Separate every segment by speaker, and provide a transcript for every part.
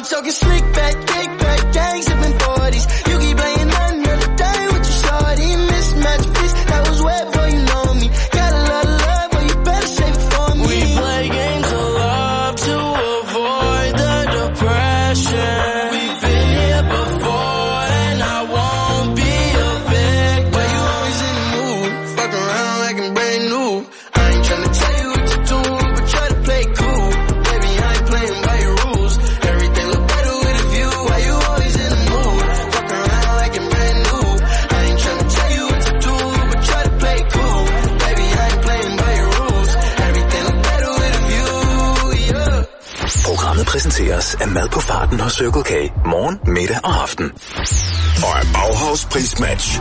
Speaker 1: talking slick back, kick back, gang sipping 40s. You keep playing another day with your shorty. Mismatch piece, that was wet before you know me. Got a lot of love, but you better save it for me. We play games of love to avoid the depression. We've been here before and I won't be a victim. Why you always in the mood? Fuck around like I'm brand new. I ain't tryna tell you what to do, but try to play cool. Baby, I ain't playing by your rules. Everything look better with a view. Why you always in the mood? Fuck around like I'm brand new. I ain't tryna tell you what to do, but try to play cool. Baby, I ain't playing by your rules. Everything look better with a view, yeah.
Speaker 2: Programmet præsenteres af mad på farten hos Circle K. Morgen, middag og aften. Og af Bauhaus Prismatch.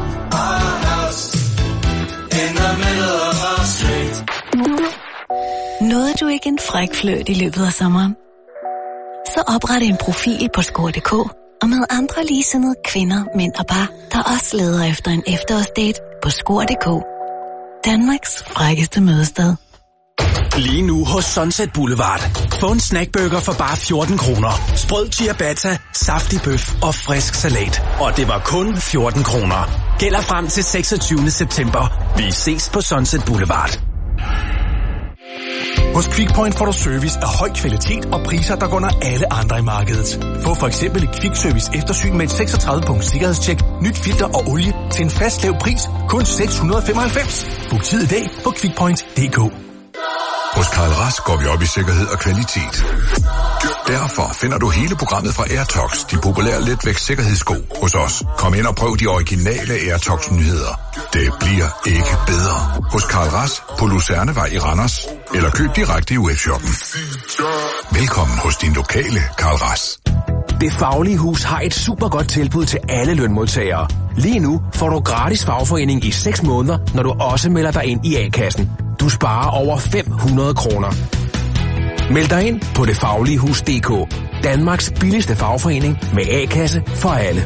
Speaker 3: Nåede du ikke en fræk fløjt i løbet af sommeren? Så opret en profil på score.dk og med andre ligesindede kvinder, mænd og par, der også leder efter en efterårsdate på score.dk. Danmarks frækkeste mødested.
Speaker 4: Lige nu hos Sunset Boulevard. Få en snackburger for bare 14 kroner. Sprød ciabatta, saftig bøf og frisk salat. Og det var kun 14 kroner. Gælder frem til 26. september. Vi ses på Sunset Boulevard.
Speaker 5: Hos Quickpoint får du service af høj kvalitet og priser, der går under alle andre i markedet. Få for eksempel et Quick-service eftersyn med et 36-punkt sikkerhedstjek, nyt filter og olie til en fast lav pris, kun 695. Book tid i dag på quickpoint.dk.
Speaker 6: Hos Karl Rask går vi op i sikkerhed og kvalitet. Derfor finder du hele programmet fra Airtox, de populære letvægt sikkerhedssko, hos os. Kom ind og prøv de originale Airtox-nyheder. Det bliver ikke bedre. Hos Karl Rask på Lucernevej i Randers. Eller køb direkte i webshoppen. Velkommen hos din lokale Karl Rask.
Speaker 4: Det Faglige Hus har et super godt tilbud til alle lønmodtagere. Lige nu får du gratis fagforening i 6 måneder, når du også melder dig ind i A-kassen. Du sparer over 500 kroner. Meld dig ind på detfagligehus.dk. Danmarks billigste fagforening med A-kasse for alle.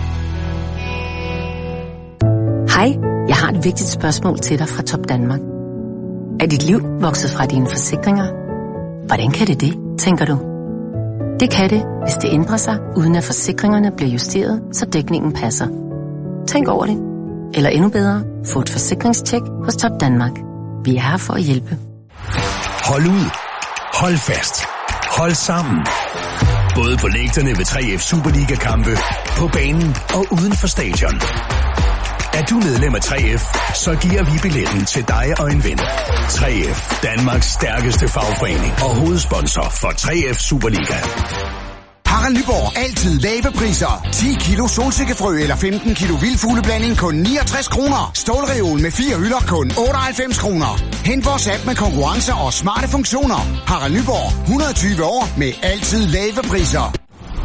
Speaker 7: Hej, jeg har et vigtigt spørgsmål til dig fra Top Danmark. Er dit liv vokset fra dine forsikringer? Hvordan kan det, tænker du? Det kan det, hvis det ændrer sig, uden at forsikringerne bliver justeret, så dækningen passer. Tænk over det. Eller endnu bedre, få et forsikringstjek hos Top Danmark. Vi er her for at hjælpe.
Speaker 5: Hold ud. Hold fast. Hold sammen. Både på lægterne ved 3F Superliga-kampe, på banen og uden for stadion. Er du medlem af 3F, så giver vi billetten til dig og en ven. 3F, Danmarks stærkeste fagforening og hovedsponsor for 3F Superliga.
Speaker 8: Harald Nyborg. Altid lave priser. 10 kilo solsikkefrø eller 15 kilo vildfugleblanding kun 69 kroner. Stålreol med 4 hylder kun 98 kroner. Hent vores app med konkurrencer og smarte funktioner. Harald Nyborg. 120 år med altid lave priser.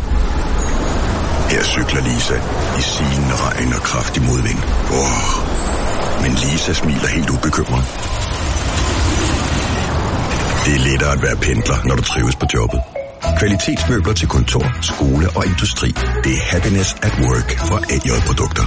Speaker 6: Her cykler Lisa i silende regn og kraftig modvind. Men Lisa smiler helt ubekymret. Det er lettere at være pendler, når du trives på jobbet. Kvalitetsmøbler til kontor, skole og industri. Det er happiness at work fra AJ Produkter.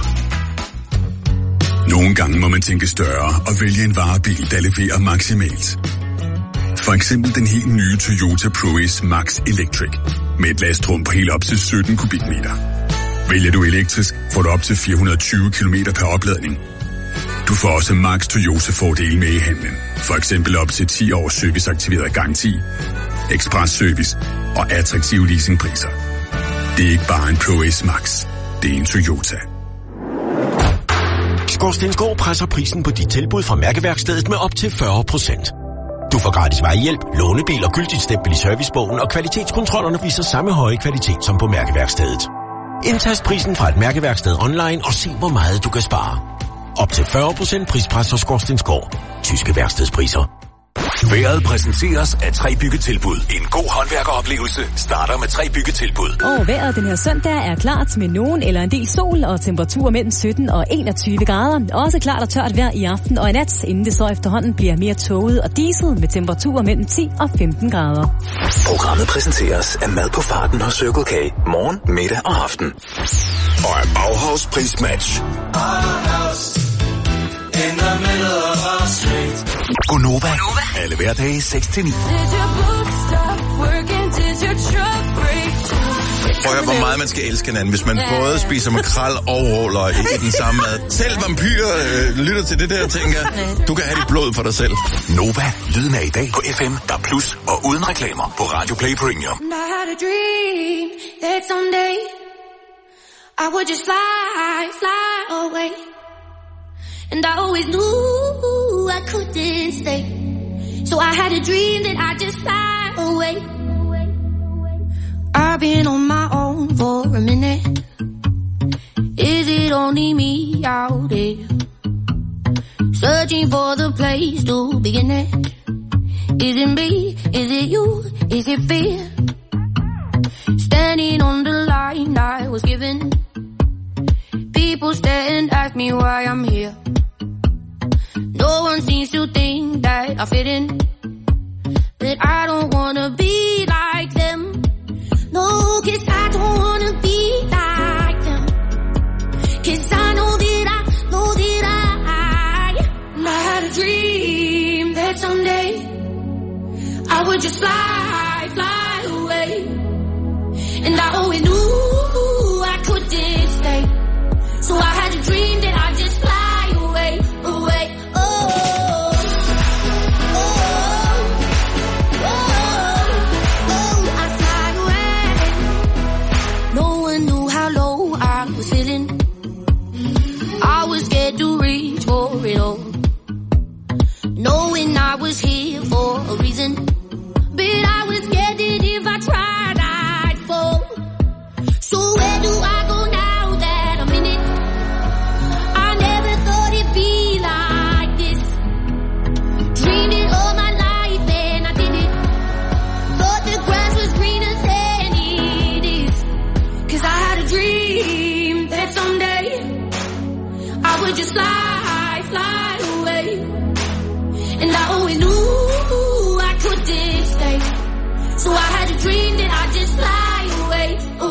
Speaker 9: Nogle gange må man tænke større og vælge en varebil, der leverer maksimalt. For eksempel den helt nye Toyota ProAce Max Electric med et lastrum på helt op til 17 kubikmeter. Vælger du elektrisk, får du op til 420 km per opladning. Du får også Max Toyota-fordele med i handlen. For eksempel op til 10 års serviceaktiveret garanti, express service og attraktive leasingpriser. Det er ikke bare en ProAce Max, det er en Toyota.
Speaker 10: Skorstensgård presser prisen på dit tilbud fra Mærkeværkstedet med op til 40%. Du får gratis vejhjælp, lånebil og gyldigt stempel i servicebogen, og kvalitetskontrollerne viser samme høje kvalitet som på Mærkeværkstedet. Indtast prisen fra et Mærkeværksted online og se, hvor meget du kan spare. Op til 40% prispres hos Skorstensgård. Tyske værkstedspriser.
Speaker 2: Vejret præsenteres af 3 byggetilbud. En god håndværkeroplevelse starter med 3 byggetilbud.
Speaker 11: Vejret den her søndag er klart med nogen eller en del sol og temperaturer mellem 17 og 21 grader. Også klart og tørt vejr i aften og i nat, inden det så efterhånden bliver mere tåget og diset med temperaturer mellem 10 og 15 grader.
Speaker 2: Programmet præsenteres af mad på farten hos Circle K. Morgen, middag og aften. Og af Bauhaus Prismatch.
Speaker 1: In the middle of our street.
Speaker 2: Gonova. Alle hverdage 6-9.
Speaker 1: Did your book stop working? Did your truck break down?
Speaker 12: Prøv at høre, hvor meget man skal elske hinanden, hvis man både spiser makrel og råløg i den samme mad. Selv vampyrer lytter til det der, tænker du kan have dit blod for dig selv.
Speaker 2: Nova, lyden af i dag på FM, der plus og uden reklamer på Radio Play Premium.
Speaker 13: I had a dream that someday I would just fly away. And I always knew I couldn't stay. So I had a dream that I'd just fly away. I've been on my own for a minute. Is it only me out there? Searching for the place to begin it. Is it me? Is it you? Is it fear? Standing on the line I was given. People stare and ask me why I'm here. No one seems to think that I fit in. But I don't wanna be like them. No, 'cause I don't wanna be like them. 'Cause I know that I had a dream that someday I would just fly away. And I always knew I couldn't stay. So I had a dream that I'd just fly away. I'd fly away. No one knew how low I was feeling. I was scared to reach for it all. Knowing I was here for a reason. But I was scared that if I tried, I'd fall. So where do I go now that I'm in it? I never thought it'd be like this. Dreamed it all my life and I did it. Thought the grass was greener than it is. 'Cause I had a dream that someday I would just fly away. And I always knew I couldn't stay. So I had a dream that I'd just fly away.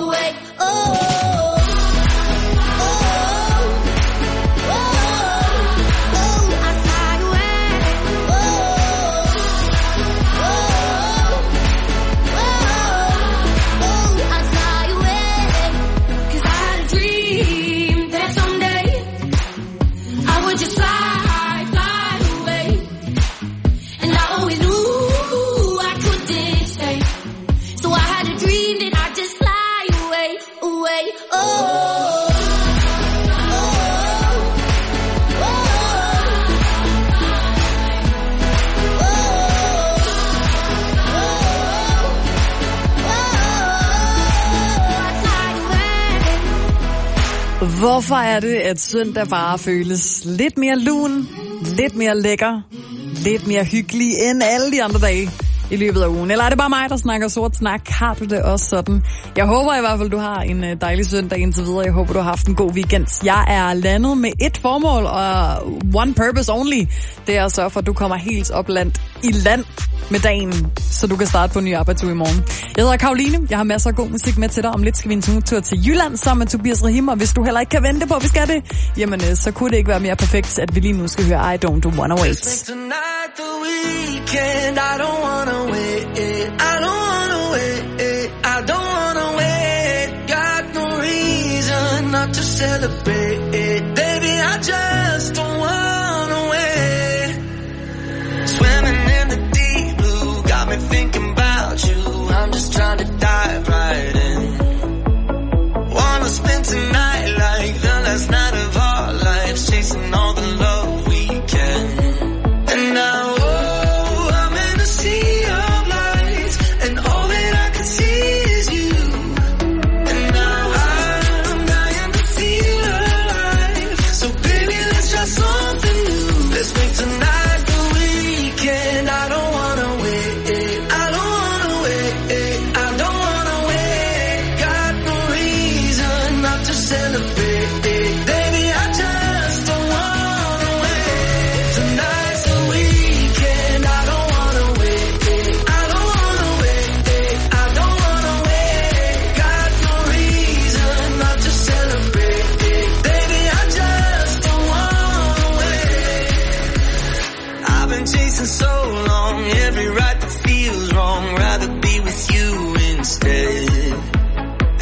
Speaker 13: I'd fly away. I'd fly away. 'Cause I had a dream that someday I would just fly away. And I always knew I couldn't stay. So I had a dream that I'd just fly away.
Speaker 14: Hvorfor er det, at søndag bare føles lidt mere lun, lidt mere lækker, lidt mere hyggelig end alle de andre dage i løbet af ugen? Eller er det bare mig, der snakker sort snak? Har du det også sådan? Jeg håber i hvert fald, du har en dejlig søndag indtil videre. Jeg håber, du har haft en god weekend. Jeg er landet med et formål, og one purpose only. Det er at sørge for, at du kommer helt oplandt i land med dagen, så du kan starte på en ny arbejdsuge i morgen. Jeg hedder Karoline. Jeg har masser af god musik med til dig. Om lidt skal vi en tur til Jylland sammen med Tobias Rahim. Og hvis du heller ikke kan vente på, at vi skal det, jamen så kunne det ikke være mere perfekt, at vi lige nu skal høre I Don't Wanna Wait.
Speaker 1: Weekend, I don't wanna wait. I don't wanna wait. I don't wanna wait. Got no reason not to celebrate. Baby, I just don't wanna wait. Swimming in the deep blue, got me thinking about you. I'm just trying to dive right in. Wanna spend tonight like the last night of our lives, chasing all the love we can. And now let's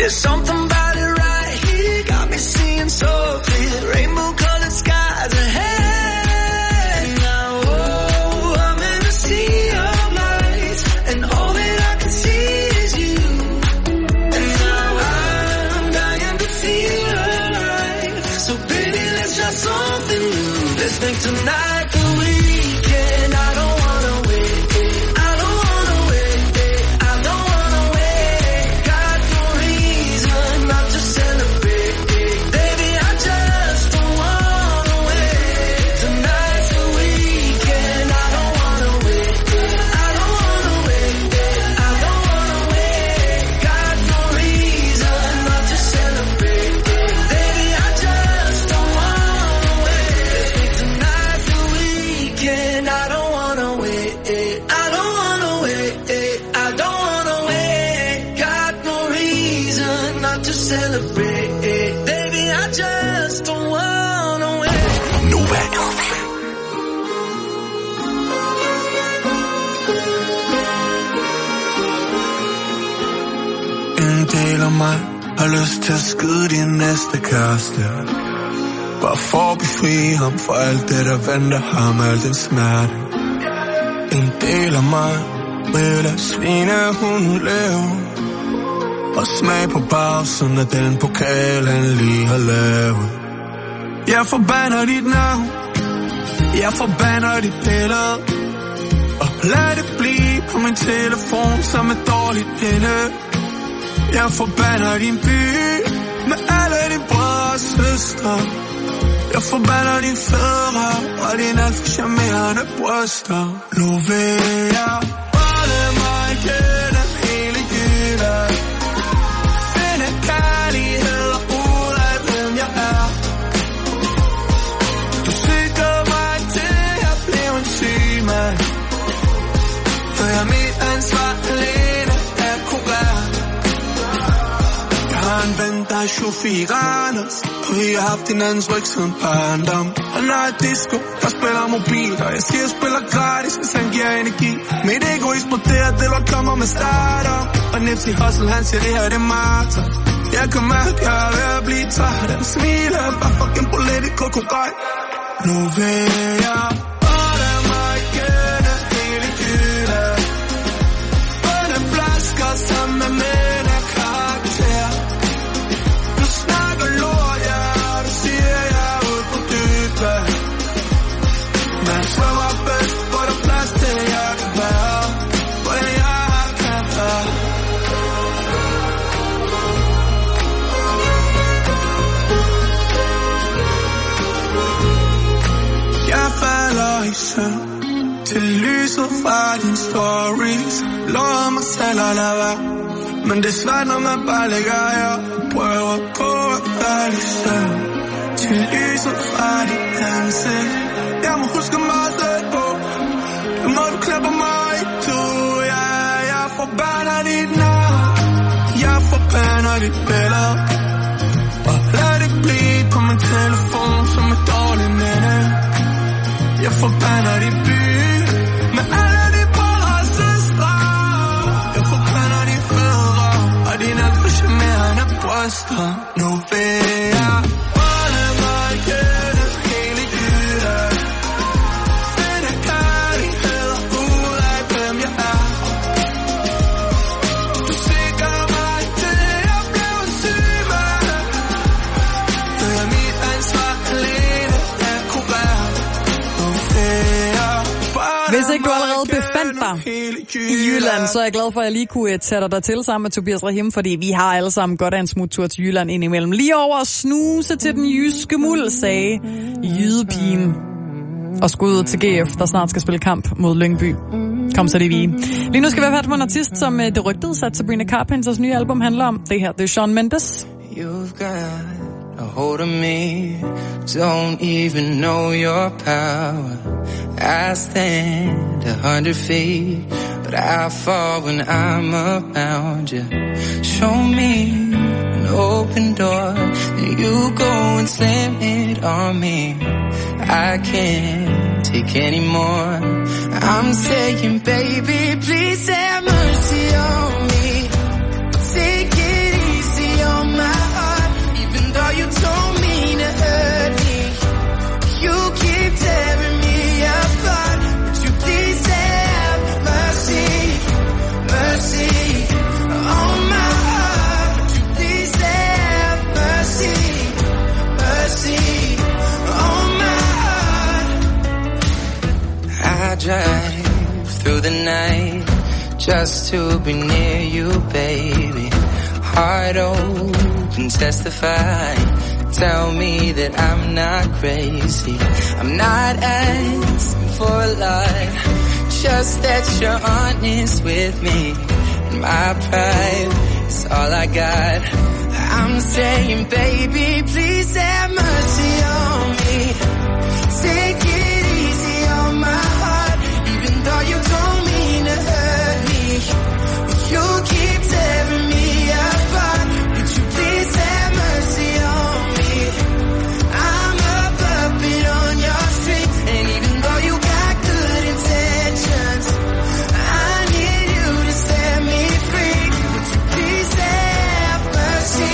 Speaker 1: There's something about it right here, got me seeing so clear. Rainbow colored skies ahead. Now, oh, I'm in a sea of lights, and all that I can see is you. And now I'm dying to feel alive. So baby, let's try something new. Let's make tonight the weekend. I don't wanna wait. I don't wanna wait. I don't wanna wait. Got no reason not to celebrate. Baby, I just don't wanna wait. Tonight's the weekend. I don't wanna wait. I don't wanna wait. I don't wanna wait. Got no reason not to celebrate. Baby, I just don't wanna wait. Let's make tonight the weekend. I don't wanna wait. I don't wanna wait. I don't wanna wait. Got no reason not to celebrate. Baby, I just don't wanna wait.
Speaker 2: Nova.
Speaker 1: En del af mig har lyst til at skyde din næste kæreste. Bare for at befri ham for alt det, der venter ham, al den smerte. En del af mig vil lade svinehunden leve og smag på bagsiden af den pokal, han lige har lavet. Jeg forbander dit navn, jeg forbander dit billede, og lad det blive på min telefon som et dårligt minde. Jeg forbander din by med alle dine brødre og søstre. Jeg forbander dine fædre og dine alt for charmerende bryster. Nu vil jeg holde mig gennem hele Jylland. Finde kærlighed ud af hvem jeg er. Du sikker mig til at blive en syg mand. For jeg er mit ansvar alene at kurere. Jeg har en ven, der er chauffør Anders, og vi har haft hinandens ryg siden barndom. Han har et disco, der spiller mobil, og jeg siger, jeg spiller gratis, hvis han giver energi. Mit ego eksploderer, det var kommer med starter. Og Nipsey Hussle, han siger, det her det er marter. Jeg kan mærke, jeg er ved at blive træt. Han smiler, bare fucking politico kokaj. Nu vil jeg holde mig gennem hele Jylland. Bunde flasker sammen med mænd af karakter. Du snakker lort, ja, du siger, jeg er ude på dybt vand. Men svømmer bedst, hvor der er plads til, jeg kan være. Hvor jeg kan være. Jeg falder i søvn til lyset fra dine stories. Lover mig selv at lade være, men det er svært, når man bare ligger her og prøver på at falde i søvn til lyset fra dit ansigt. Jeg må huske mig selv på, det må du klippe mig i to. Ja, jeg forbander dit navn, jeg forbander dit billede, og lad det blive på min telefon som et dårligt minde. Jeg forbander dit by med alle de brødre og søstre. Jeg forbander de fædre og dine alt for charmerende bryster. Nu vil jeg holde mig gennem hele Jylland. Finde kærlighed ud af hvem jeg er. Du sikker mig til at blive en syg mand. Det er mit ansvar alene at kurere.
Speaker 14: Hvis ikke du allerede befandt dig i Jylland, så er jeg glad for, at jeg lige kunne tage dig til sammen med Tobias Rahim, fordi vi har alle sammen godt af en smuttur til Jylland indimellem. Lige over at snuse til den jyske muld, sagde jydepigen. Og skud til GF, der snart skal spille kamp mod Lyngby. Kom så det vi. Lige nu skal vi have fat på en artist, som det rygtede sat Sabrina Carpenters nye album handler om. Det her, det er Shawn Mendes.
Speaker 15: You've got a hold of me, don't even know your power. I stand 100 feet, but I fall when I'm around you. Show me an open door, and you go and slam it on me. I can't take any more. I'm saying, baby, please have mercy on me. Take it easy through the night just to be near you, baby. Heart open, testify. Tell me that I'm not crazy. I'm not asking for a lot, just that you're honest with me. And my pride is all I got. I'm saying, baby, please have mercy on me. Take it easy on my heart, even though you don't mean to hurt me. You keep tearing me apart. Would you please have mercy on me? I'm a puppet on your string, and even though you got good intentions, I need you to set me free. Would you please have mercy,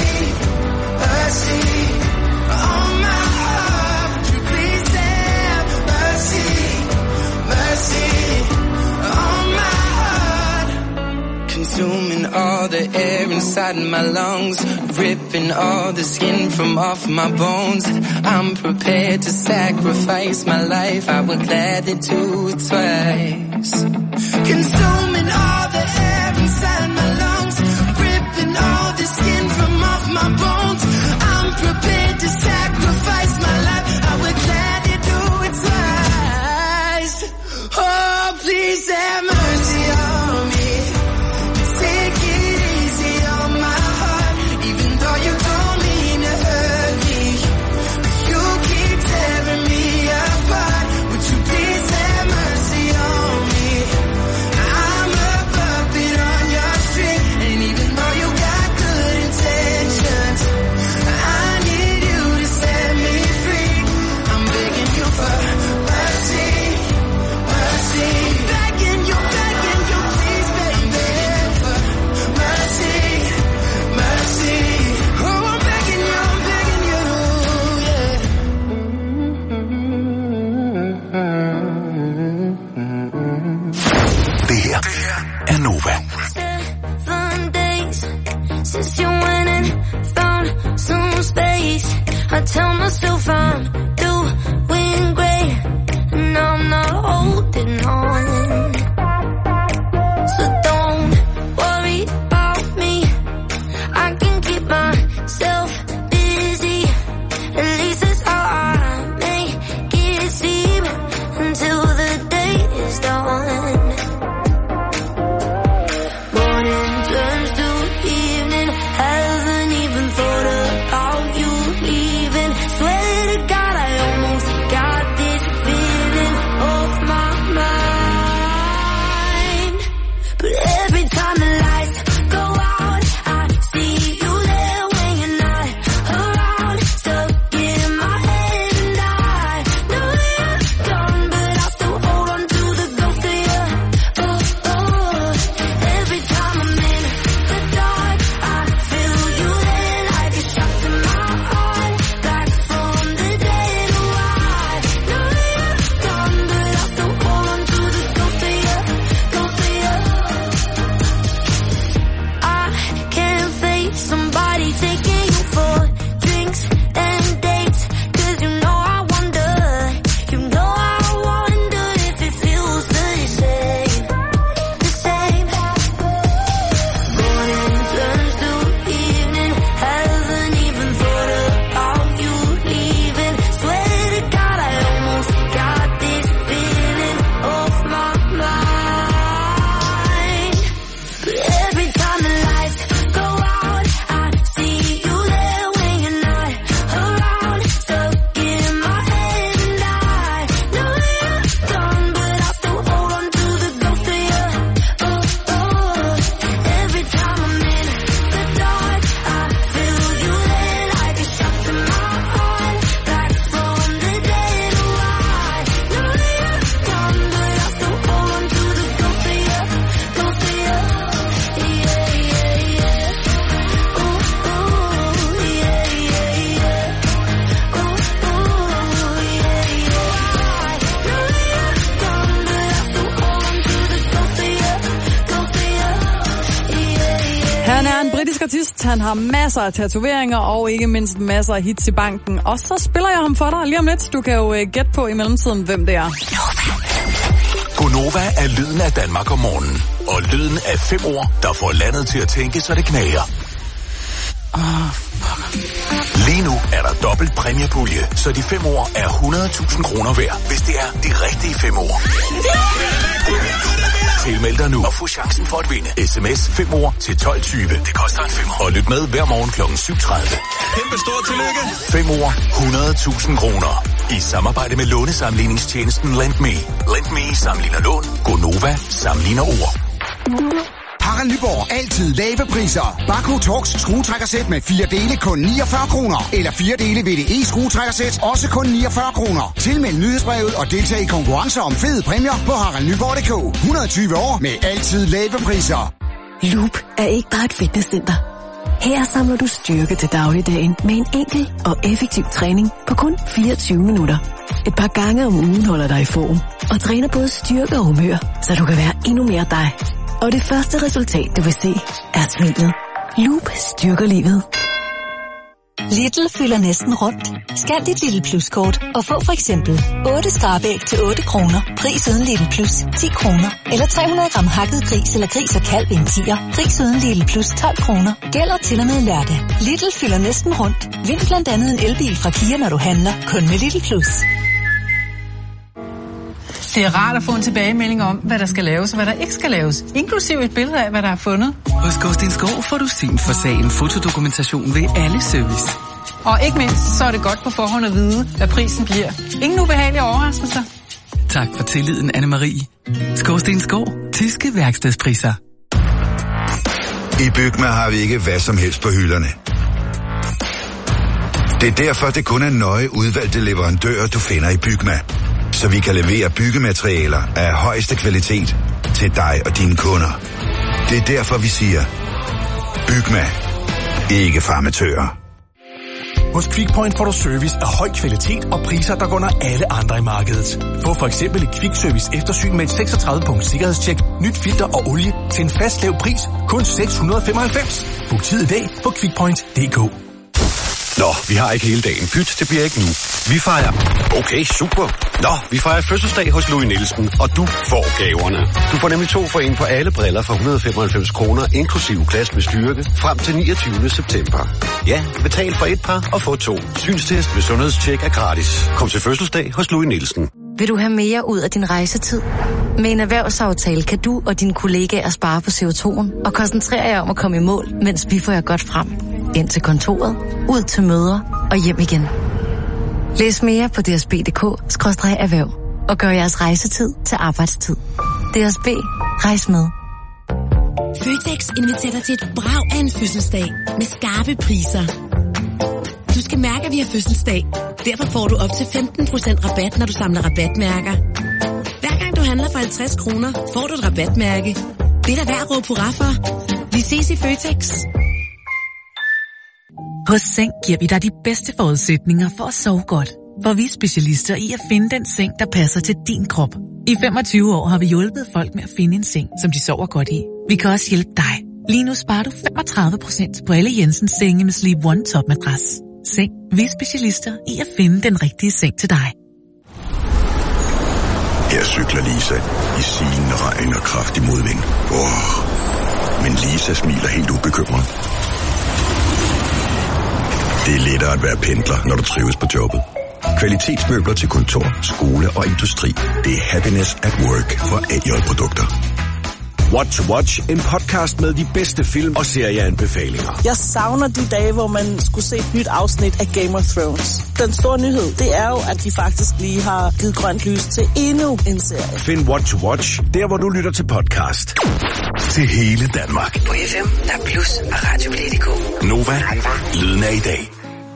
Speaker 15: mercy on my heart? Would you please have mercy, mercy on my heart? Consuming all the air inside my lungs, ripping all the skin from off my bones. I'm prepared to sacrifice my life, I would gladly do it twice. Consuming all the air inside my lungs, ripping all the skin from off my bones. I'm prepared to sacrifice my life, I would gladly do it twice. Oh, please have mercy on me. Take it easy on my heart, even though you don't mean to hurt me. You keep tearing me apart. Would you please have mercy on me? I'm a puppet on your string, and even though you got good intentions, I need you to set me free. I'm begging you for mercy, mercy. Begging you, please, baby, for mercy, mercy. Oh, I'm begging you,
Speaker 2: Det her er Nova.
Speaker 13: 7 days since you went and found some space. I tell myself I'm doing great, and I'm not holding on. So don't worry about me, I can keep myself busy. At least that's how I make it seem, until the day is done. Morning turns to evening, haven't even thought about you leaving. Swear to God, I almost got this feeling off my mind. But every time the lights go out, I see you there when you're not around. Stuck in my head, and I know you're gone, but I still hold on to the ghost of you. Oh, oh. Every time I'm in the dark, I feel you there like a shot to my heart. Back from the dead, oh, I know you're gone, but I still hold on to the ghost of you, ghost of you. I can't face somebody taking you for drinks and dates, 'cause you know I wonder if it feels the same, the same. Morning turns to evening, haven't even thought about you leaving. Swear to God, I almost got this feeling off my mind. But every time the lights go out, I see you there when you're not around. Stuck in my head, and I know you're gone, but I still hold on to the ghost of you. Oh, oh. Every time I'm in the dark, I feel you there like a shot to my heart. Back from the dead, oh, I know you're gone, but I still hold on to the ghost of you, ghost of you. Yeah, yeah, yeah. Ooh, ooh, yeah, yeah, yeah. Ooh, ooh, yeah, yeah. I know you're gone, but I still hold on to the ghost of you, ghost of you. Yeah, yeah.
Speaker 14: Han er en britisk artist, han har masser af tatoveringer og ikke mindst masser af hits i banken. Og så spiller jeg ham for dig lige om lidt. Du kan jo gætte på i mellemtiden, hvem det er.
Speaker 2: Gonova er lyden af Danmark om morgenen. Og lyden af 5 ord, der får landet til at tænke, så det knager. Lige nu er der dobbelt præmiepulje, så de 5 ord er 100.000 kroner værd, hvis det er de rigtige 5 ord. Tilmeld dig nu og få chancen for at vinde. SMS 5 ord til 12.20. Det koster en 5. Og lyt med hver morgen kl. 7.30.
Speaker 12: Kæmpe stort tillykke.
Speaker 2: 5 ord, 100.000 kroner. I samarbejde med lånesamligningstjenesten LendMe. LendMe sammenligner lån. Gonova sammenligner ord.
Speaker 8: Harald Nyborg. Altid lave priser. Bako Torx skruetrækkersæt med 4 dele kun 49 kroner. Eller 4 dele VDE skruetrækkersæt også kun 49 kroner. Tilmeld nyhedsbrevet og deltag i konkurrencer om fede præmier på haraldnyborg.dk. 120 år med altid lave priser.
Speaker 3: Loop er ikke bare et fitnesscenter. Her samler du styrke til dagligdagen med en enkel og effektiv træning på kun 24 minutter. Et par gange om ugen holder dig i form og træner både styrke og humør, så du kan være endnu mere dig. Og det første resultat, du vil se, er smilet. Loop styrker livet.
Speaker 16: Lidl fylder næsten rundt. Scan dit Lidl Plus-kort og få for eksempel 8 skrabæg til 8 kroner. Pris uden Lidl Plus 10 kroner. Eller 300 gram hakket gris eller gris og kalv i en 10'er. Pris uden Lidl Plus 12 kroner. Gælder til og med lørdag. Lidl fylder næsten rundt. Vind blandt andet en elbil fra Kia, når du handler. Kun med Lidl Plus.
Speaker 17: Det er rart at få en tilbagemelding om, hvad der skal laves og hvad der ikke skal laves. Inklusiv et billede af, hvad der er fundet.
Speaker 18: Hos Gårdsten Skov får du syn for sagen fotodokumentation ved alle service.
Speaker 17: Og ikke mindst, så er det godt på forhånd at vide, hvad prisen bliver. Ingen ubehagelige overraskelser.
Speaker 18: Tak for tilliden, Anne-Marie. Gårdsten Skov. Tyske værkstedspriser.
Speaker 19: I Bygma har vi ikke hvad som helst på hylderne. Det er derfor, det kun er nøje udvalgte leverandører, du finder i Bygma. Så vi kan levere byggematerialer af højeste kvalitet til dig og dine kunder. Det er derfor, vi siger, Bygma. Ikke farmatører.
Speaker 4: Hos QuickPoint får du service af høj kvalitet og priser, der går under alle andre i markedet. Få for eksempel et Quick Service eftersyn med et 36-punkt sikkerhedstjek, nyt filter og olie til en fast lav pris, kun 695. Book tid i dag på quickpoint.dk.
Speaker 10: Nå, vi har ikke hele dagen. Pyt, det bliver ikke nu. Vi fejrer... Okay, super. Nå, vi fejrer fødselsdag hos Louis Nielsen, og du får gaverne. Du får nemlig 2 for 1 på alle briller for 195 kroner, inklusive glas med styrke, frem til 29. september. Ja, betal for et par og få 2. Synstest ved sundhedstjek er gratis. Kom til fødselsdag hos Louis Nielsen.
Speaker 7: Vil du have mere ud af din rejsetid? Med en erhvervsaftale kan du og dine kollegaer spare på CO2'en og koncentrere jer om at komme i mål, mens vi får jer godt frem. Ind til kontoret, ud til møder og hjem igen. Læs mere på dsb.dk/erhverv og gør jeres rejsetid til arbejdstid. DSB. Rejs med.
Speaker 20: Føtex inviterer dig til et brag af en fødselsdag med skarpe priser. Du skal mærke, at vi har fødselsdag. Derfor får du op til 15% rabat, når du samler rabatmærker. Hver gang du handler for 50 kroner, får du et rabatmærke. Det er da værd at råbe hurra for. Vi ses i Føtex.
Speaker 21: Hos Seng giver vi dig de bedste forudsætninger for at sove godt. For vi er specialister i at finde den seng, der passer til din krop. I 25 år har vi hjulpet folk med at finde en seng, som de sover godt i. Vi kan også hjælpe dig. Lige nu sparer du 35% på alle Jensens senge med Sleep One Top Madras. Seng. Vi er specialister i at finde den rigtige seng til dig.
Speaker 9: Her cykler Lisa i sigende regn og kraftig modvind. Men Lisa smiler helt ubekymret. Det er lettere at være pendler, når du trives på jobbet. Kvalitetsmøbler til kontor, skole og industri. Det er Happiness at Work for AJ-produkter.
Speaker 4: What to Watch, en podcast med de bedste film og serieanbefalinger.
Speaker 22: Jeg savner de dage, hvor man skulle se et nyt afsnit af Game of Thrones. Den store nyhed, det er jo, at de faktisk lige har givet grønt lys til endnu en serie.
Speaker 4: Find What to Watch, der hvor du lytter til podcast. Til hele Danmark.
Speaker 3: På FM, der Plus og Radio.dk.
Speaker 2: Nova, lyden af i dag.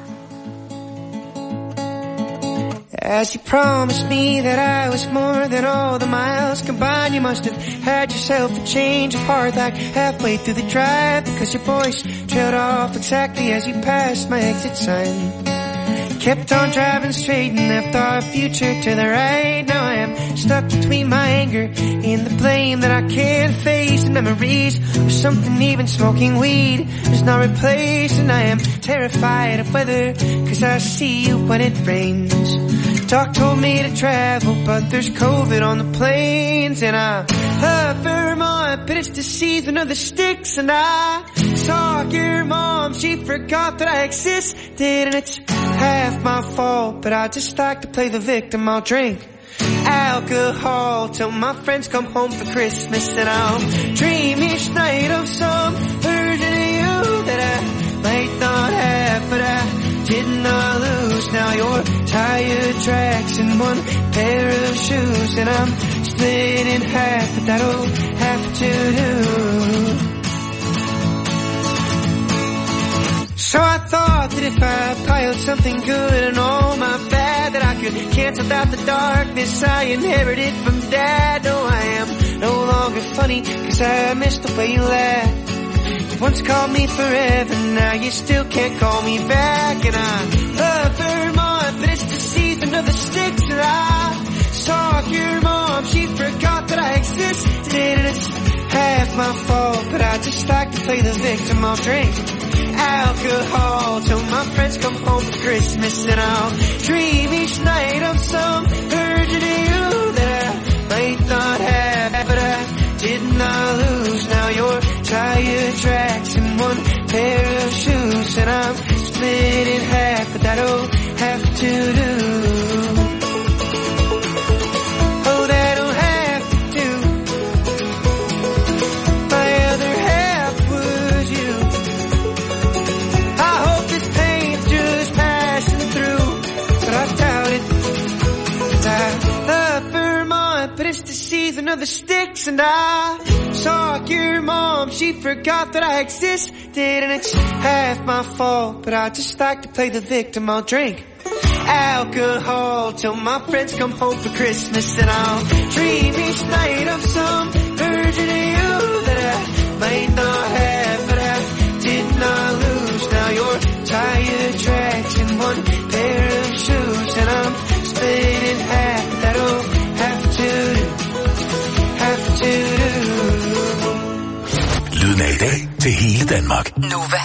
Speaker 15: As you promised me that I was more than all the miles combined, you must have had yourself a change of heart like halfway through the drive, because your voice trailed off exactly as you passed my exit sign. Kept on driving straight and left our future to the right. Now I am stuck between my anger and the blame that I can't face, the memories of something even smoking weed is not replaced. And I am terrified of weather, cause I see you when it rains.
Speaker 5: Doc told me to travel, but there's COVID on the planes. And I love Vermont, but it's the season of the sticks. And I saw your mom, she forgot that I existed. And it's half my fault, but I just like to play the victim. I'll drink alcohol till my friends come home for Christmas. And I'll dream each night of some version of you that I might not have, but I did not lose. Now your tire tracks in one pair of shoes, and I'm split in half, but that'll have to do. So I thought that if I piled something good and all my bad, that I could cancel out the darkness I inherited from Dad. No, I am no longer funny, 'cause I missed the way you laughed. You once called me forever, now you still can't call me back. And I love Vermont, but it's the season of the sticks. And I saw your mom, she forgot that I existed. And it's half my fault, but I just like to play the victim. I'll drink alcohol till my friends come home for Christmas. And I'll dream each night of some version of you that I might not have, but I did not lose. Now your tire tracks in one pair of shoes, and I'm split in half, but that'll have to do. Oh, that'll have to do. My other half was you. I hope this pain's just passing through, but I doubt it. 'Cause I love Vermont, but it's the season of the sticks. And I saw your mom, she forgot that I existed. And it's half my fault, but I just like to play the victim. I'll drink alcohol till my friends come home for Christmas. And I'll dream each night of some version of you that I might not have, but I did not lose. Now your tire tracks in one pair of shoes, and I'm split in half. That'll have to do, have to do.
Speaker 2: Lyden af i dag til hele Danmark.
Speaker 16: Nova.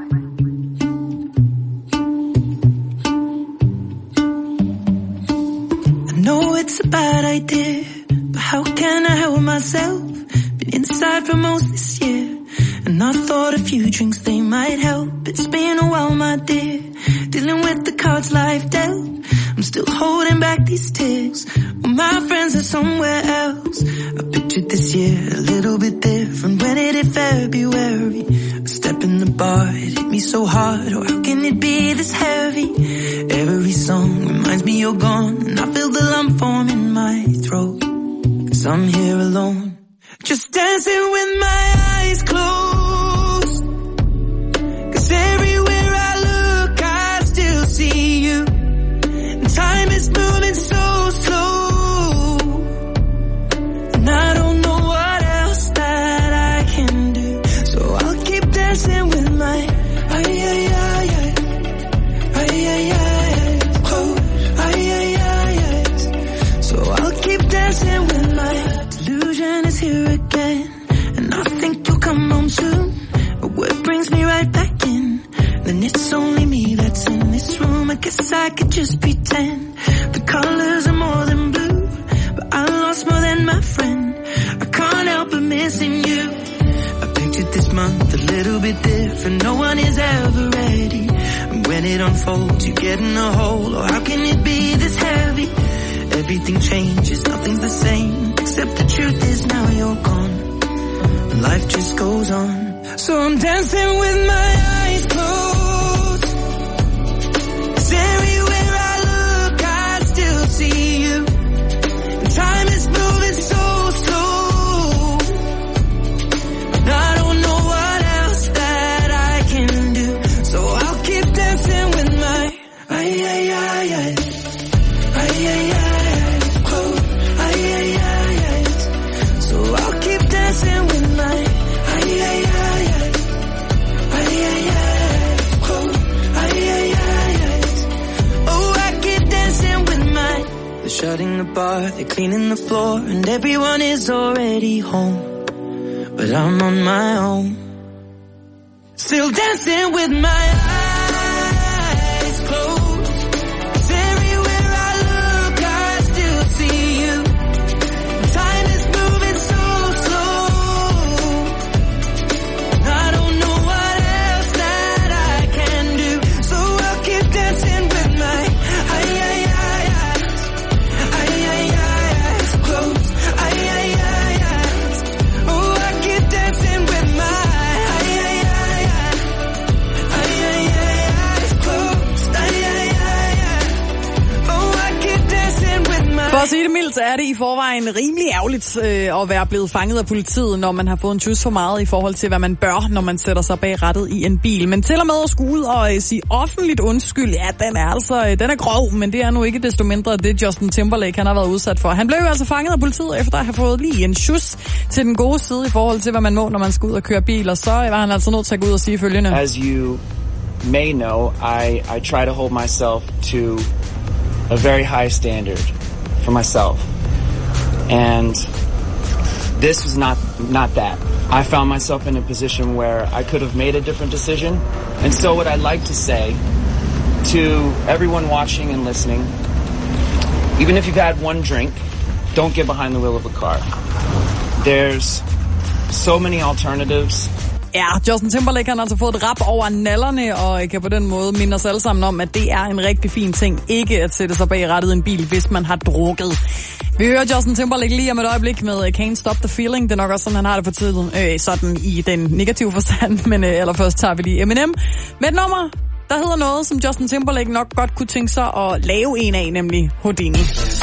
Speaker 6: I know it's a bad idea, but how can I help myself? Been inside for most this year, and I thought a few drinks they might help. It's been a while, my dear, dealing with the cards life dealt. I'm still holding back these tears, well, my friends are somewhere else. I pictured this year a little bit different when it hit February. A step in the bar, it hit me so hard, or how can it be this heavy? Every song reminds me you're gone, and I feel the lump form in my throat, 'cause I'm here alone, just dancing with my eyes closed. 'Cause everywhere I look I still see you, and time is moving so slow, and I don't know what else that I can do. So I'll keep dancing with my so I'll keep dancing with my delusion is here again, and I think you'll come home soon. But what brings me right back in, then it's only me that's in this room. I guess I could just pretend the colors are more than blue, but I lost more than my friend. I can't help but missing you. I pictured this month a little bit different, no one is ever ready, and when it unfolds you get in a hole, or how can it be this heavy? Everything changes, nothing's the same, except the truth is now you're gone, and life just goes on. So I'm dancing with my eyes closed, 'cause everywhere I look I still see you, and time is moving so slow, and I don't know what else that I can do. So I'll keep dancing with my so I'll keep dancing with my oh, I keep dancing with my. They're shutting the bar, they're cleaning the floor, and everyone is already home, but I'm on my own, still dancing with my eyes closed. 'Cause everywhere I look
Speaker 14: at sige det mildt, så er det i forvejen rimelig ærgerligt at være blevet fanget af politiet, når man har fået en tjus for meget i forhold til, hvad man bør, når man sætter sig bag rattet i en bil. Men til og med at skulle ud og sige offentligt undskyld, ja, den er grov, men det er nu ikke desto mindre det, Justin Timberlake han har været udsat for. Han blev jo altså fanget af politiet efter at have fået lige en tjus til den gode side i forhold til, hvad man må, når man skal ud og køre bil. Og så var han altså nødt til at gå ud og sige følgende.
Speaker 1: As you may know, I try to hold myself to a very high standard for myself. And this was not that. I found myself in a position where I could have made a different decision. And so what I'd like to say to everyone watching and listening, even if you've had one drink, don't get behind the wheel of a car. There's so many alternatives.
Speaker 14: Ja, Justin Timberlake han har altså fået et rap over nallerne, og kan på den måde minde os alle sammen om, at det er en rigtig fin ting ikke at sætte sig bag rattet i en bil, hvis man har drukket. Vi hører Justin Timberlake lige om et øjeblik med Can't Stop the Feeling. Det er nok også sådan, han har det for tiden, sådan i den negative forstand, men allerførst tager vi lige Eminem med et nummer, der hedder noget, som Justin Timberlake nok godt kunne tænke sig at lave en af, nemlig Houdini.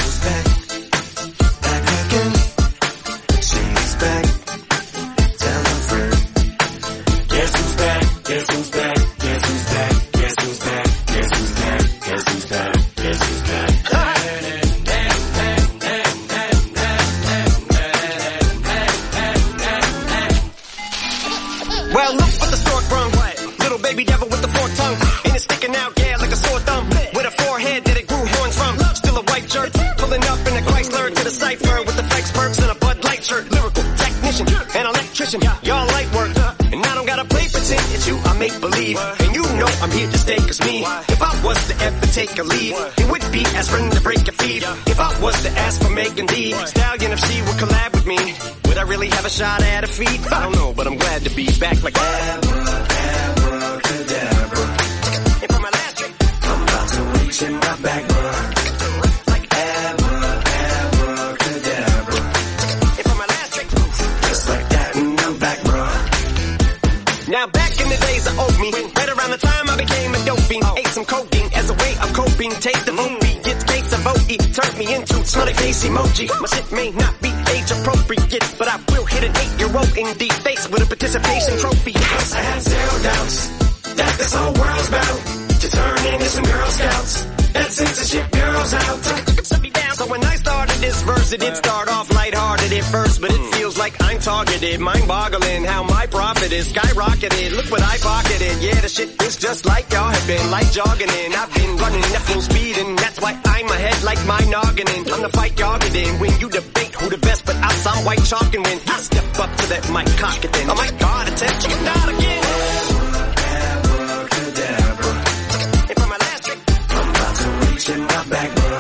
Speaker 5: Well, look what the stork brung. Little baby devil with the forked tongue. And it's sticking out, yeah, like a sore thumb. With a forehead that it grew horns from. Still a white jerk. Pulling up in a Chrysler to the cypher with the flex perks and a Bud Light shirt. Lyrical technician, an electrician. Y'all light work. And I don't gotta play pretend. It's you I make believe. And you know I'm here to stay, cause me. If I was to ever take a leave, it would be as friend to break a feed. If I was to ask for Megan Thee Stallion, if she would collab with me, would I really have a shot at a feat? I don't know, but I'm glad to be back like abracadabra. And for my last trick, I'm about to reach in my back, bro. Like abracadabra. And for my last trick, just like that, and I'm back, bro. Now back in the days of old me, right around the time I became a dope fiend, ate some cocaine as a way of coping. Take the vote beat, get case of OE, turned me into smiley face emoji. My shit may not be age appropriate, but I will hit an 8-year-old in the face with a participation trophy. Yes, I have zero doubts that this whole world's bound to turn into some Girl Scouts and censorship girls out. So when I started this verse, it did start off lighthearted at first, but it feels like I'm targeted, mind-boggling how my profit is skyrocketed. Look what I pocketed, yeah, the shit is just like y'all have been, like jogging in. I've been running at full speed, and that's why I'm ahead like my noggin. I'm the fight y'all get in when you debate who the best, but I'm some white chalk, and when I step up to that mic, cock it then. Oh my God, attention, you not again. Abracadabra. And for my last trick, I'm about to reach in my back, bro.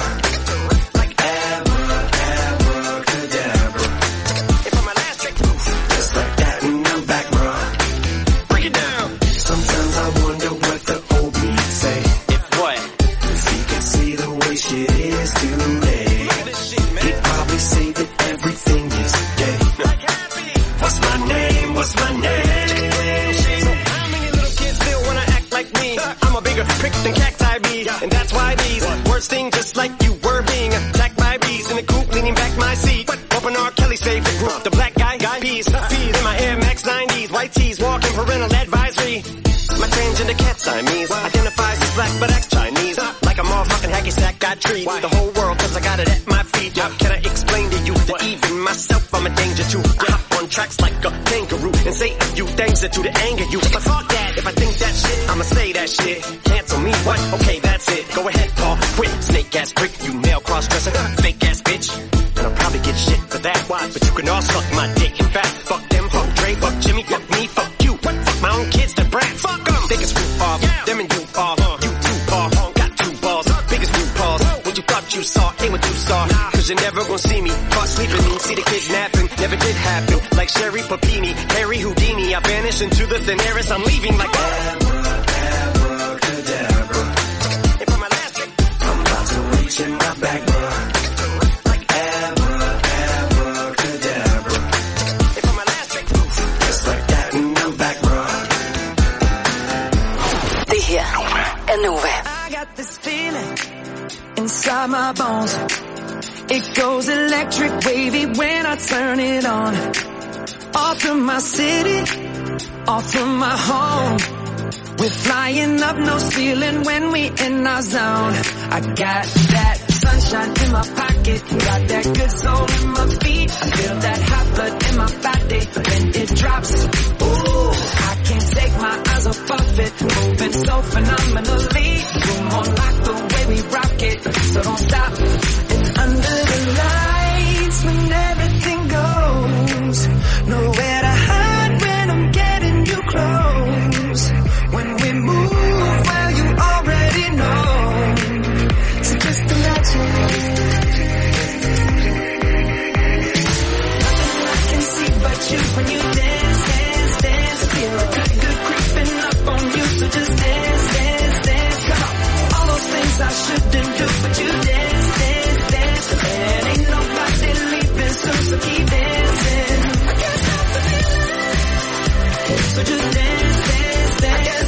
Speaker 5: Prick than cacti be, and that's why these words sting just like you were being attacked by bees in the coop, leaning back my seat. Open R. Kelly's favorite group, the black guy peas in my Air Max 90s, white tees, walking parental advisory. My transgender cat Siamese identifies as black but acts Chinese, like a motherfucking hacky sack. I treat the whole world 'cause I got it at my feet. Can I explain to you that even myself I'm a danger to? I hop on tracks like a kangaroo and say a few things that to the anger you. But fuck that, if I think that shit, I'ma say that shit. Cancel me, what? Okay, that's it. Go ahead, Paul. Quit, snake ass prick, you nail cross-dresser, fake ass bitch. And I'll probably get shit for that. Why? But you can all suck my dick. In fact, fuck them, fuck Dre, fuck Jimmy, fuck me, fuck you. What? Fuck my own kids, the brat. Fuck them. They can screw off. Them and you off. You too, Paul. Got two balls. Biggest blue balls. What you thought you saw ain't what you saw. 'Cause you're never gonna see me caught sleeping. Me see the kidnapping. Never did happen. Like Sherry Papini, Harry Houdini. I vanish into the thin air as I'm leaving like abracadabra. And for my last trick, I'm about to reach in my back, bro. Like abracadabra. And for my last trick, just like that, and I'm back, bro.
Speaker 16: Det her er Nova.
Speaker 6: I got this feeling inside my bones.
Speaker 5: It goes electric wavy when I turn it on. Off from my city, off from my home. We're flying up, no ceiling when we in our zone. I got that sunshine in my pocket, got that good soul in my feet. I feel that hot blood in my body when it drops. Ooh, I can't take my eyes off of it, moving so phenomenally. You're more like the way we rock it, so don't stop. And under the lights when everything goes, nowhere to hide when I'm getting you close. When we move, well, you already know. So just imagine. Nothing I can see but you when you dance, dance, dance. Feel a good creeping up on you. So just dance, dance, dance. Come on. All those things I shouldn't do, but you dance, dance, dance. And ain't nobody leaving soon, so keep dancing. I can't stop the feeling. So just dance, dance, dance.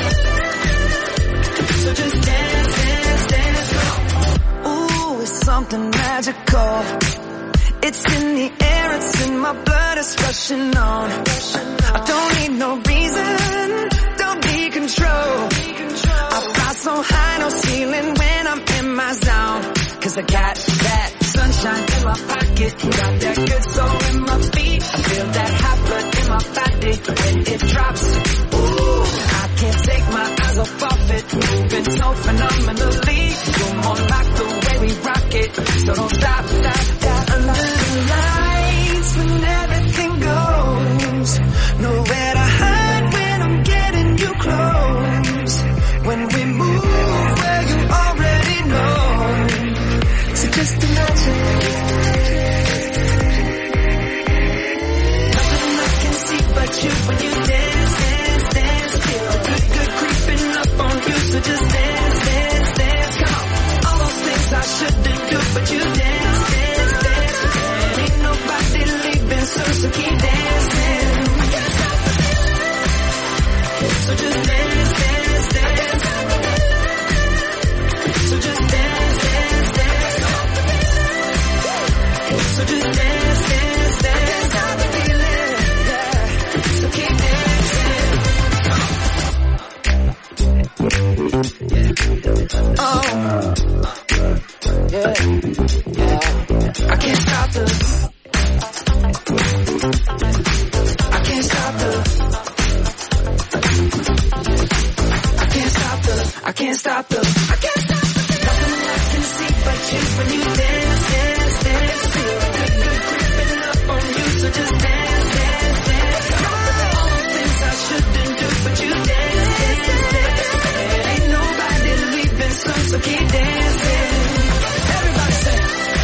Speaker 5: So just dance, dance, dance. Ooh, it's something magical. It's in the air, it's in my blood, it's rushing on. I don't need no reason, don't be control. I fly so high, no ceiling when I'm in my zone. Cause I got that sunshine in my pocket, got that good soul in my feet. I feel that hot blood in my body when it drops. Ooh, I can't take my eyes off of it, moving so phenomenally. You're more like the way we rock it, so don't stop, stop, stop. Under the lights when everything goes, nowhere to hide when I'm getting you close. When we move, well, you already know. So just imagine. Nothing I can see but you when you dance, dance, dance. Feel good creeping up on you. So just dance, dance, dance. Come on. All those things I shouldn't do, but you dance, dance, dance. And ain't nobody leaving soon, so keep dancing. I can't stop the feeling. So just dance, dance, dance. So just dance, dance, dance. So just dance, dance, dance. Stop the feeling, yeah. So keep dancing. Oh, yeah, yeah. I can't stop the. I can't stop the. I can't stop the. I can't stop the. I can't stop the. Nothing I can see but you when you dance, dance, dance. Feel good creeping up on you, so just dance, dance, dance. All the things I shouldn't do, but you dance, dance, dance. And ain't nobody leaving soon, so keep dancing. Everybody say.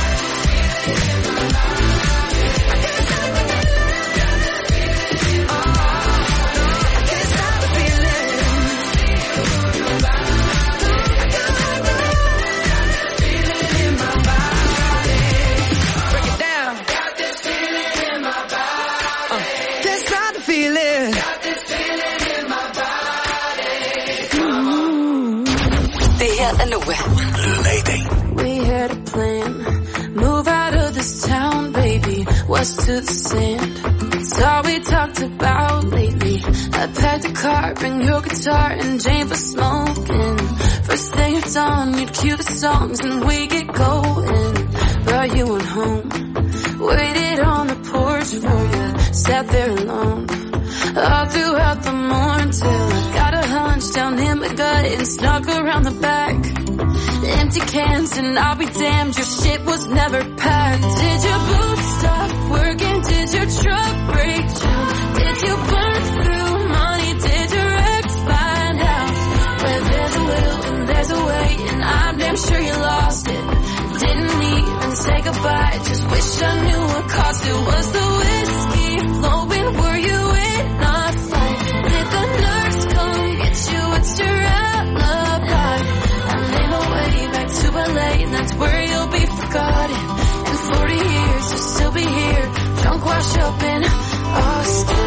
Speaker 6: We had a plan, move out of this town, baby, west to the sand. It's all we talked about lately. I packed a car, bring your guitar and Jane for smoking. First thing at dawn, you'd cue the songs and we get going. But you went home, waited on the porch for you, sat there alone. All throughout the morning till I got a hunch down in my gut and snuck around the back. Empty cans and I'll be damned, your shit was never packed. Did your boots stop working? Did your truck break down? Did you burn through money? Did your ex find out? Where there's a will and there's a way, and I'm damn sure you lost it. Didn't even say goodbye, just wish I knew what caused it. Was the whiskey flowing? Were you in a fight? Did the nurse come get you? What's your alibi? I made my way back to LA, and that's where you'll be forgotten. In 40 years you'll still be here, drunk wash up in Austin.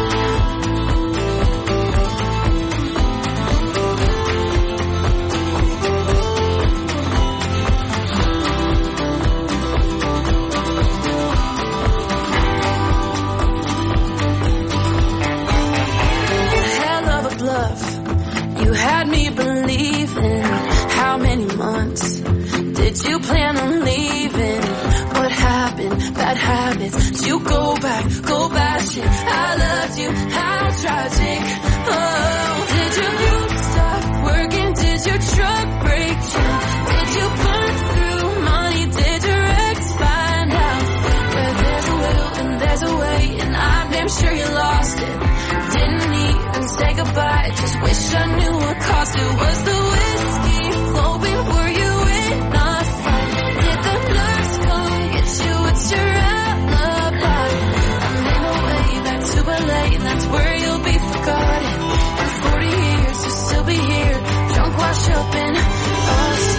Speaker 6: Did you plan on leaving? What happened? Bad habits. Did you go back shit? I loved you, how tragic. Oh, did you stop working? Did your truck break down? Did you burn through money? Did your ex find out? Yeah, there's a will and there's a way, and I'm damn sure you lost it. Didn't even say goodbye, just wish I knew what caused it. Was the whiskey flowing? Were you in a fight? Did the nurse come get you? What's your alibi? I'm in a way back to LA, and that's where you'll be forgotten. In 40 years you'll still be here, drunk, washed up in us.